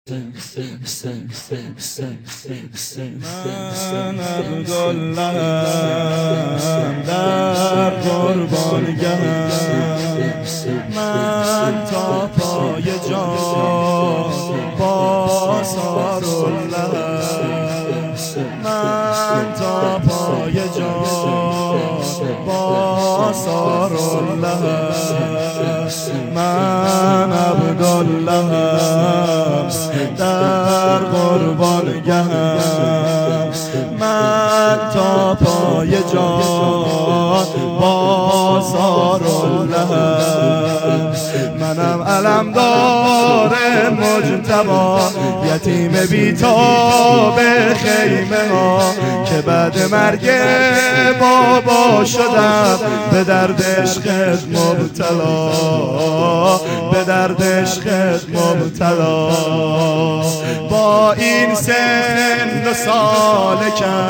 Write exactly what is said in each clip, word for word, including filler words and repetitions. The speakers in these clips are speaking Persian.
من عبداللهم در قربانگهم، من تا پای جان بازاراللهم، من تا پای جان بازاراللهم، من عبداللهم در قربانگهم، من تا پای جان بازاراللهم، منم علمدار مجتبی یتیم بیتاب خیمه ها، که بعد مرگ بابا شدم به درد عشقت مبتلا، به درد عشقت مبتلا. با این سن و سالکم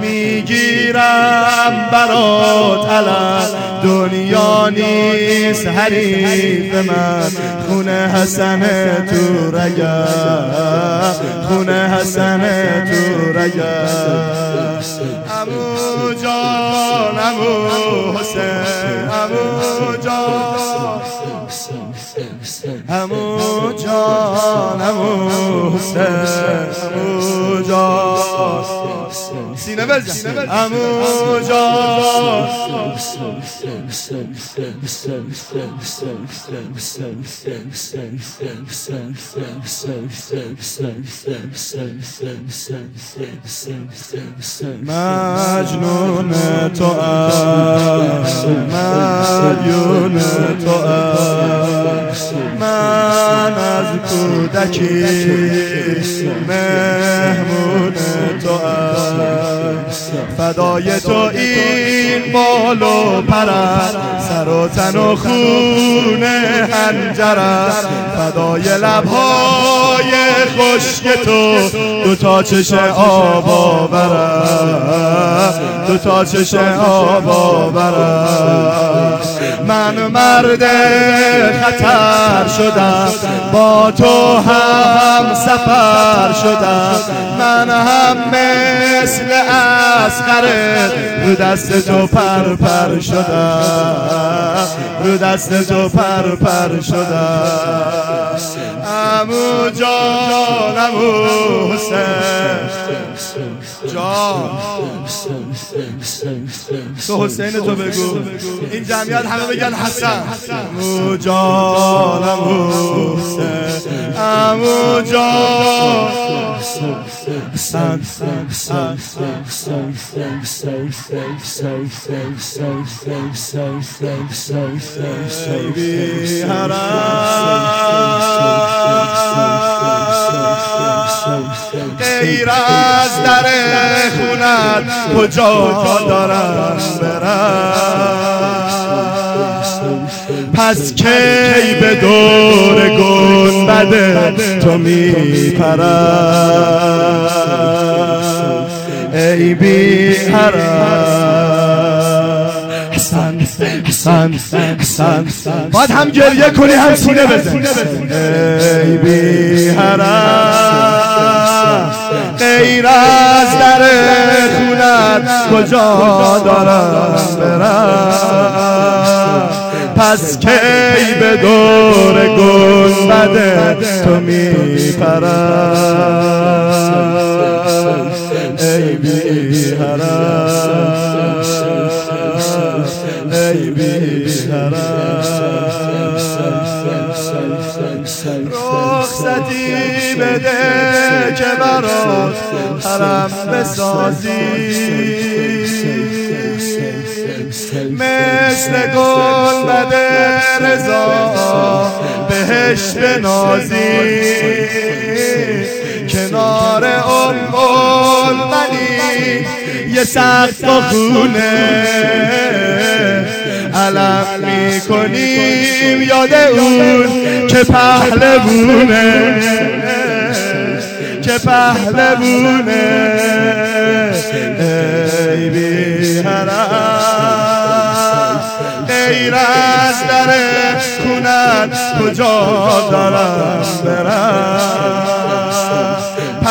میگیرم برات علم، دنیا نیست حریف من، خونه حسن تو رگم، خونه حسن تو رگم. عمو جان عمو حسین، عمو جان عمو جان عمو حسین، عمو جان سینه بزن، عمو جان مجنون تو ام، مدیون تو ام، من از کودکی مهمون تو ام، فدای تو این بال و پرم، سر و تن و خون حنجرم، فدای لبهای خشک تو دو تا چش آب آورم، دو تا چش آب آورم. من مرد خطر شدم، با تو هم سفر شدم، من هم مثل اصغرت رو دست تو پر پر شدم، رو دست تو پر پر شدم. عمو جان عمو حسین جان، تو حسین تو بگو، این جمعیت همه بگن حسن. عمو جان عمو حسین، عمو جان حسن حسن بی غیر از در خونت کجا دارم برم، پس کی به دور گنبد تو میپرم، ای بی حرم. حسن حسن حسن باید هم گریه کنی هم سینه بزن. ای بی حرم غیر از در خونت کجا دارم برم، پس کی به دور گنبد تو میپرم، ای بی حرم، ای بی حرم. رخصتی بده که برات حرم بسازی، مثل گنبد رضا بهش بنازی، کنار ام المنی یه سقف و خونه علم میکنیم یاد اون که پهلوونه، که پهلوونه. ای بی حرم غیر از در خونت کجا دارم برم،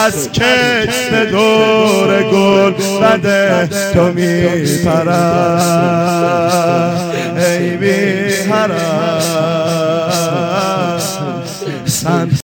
از کشت دور گل بده تو میپرد ای بی حرم.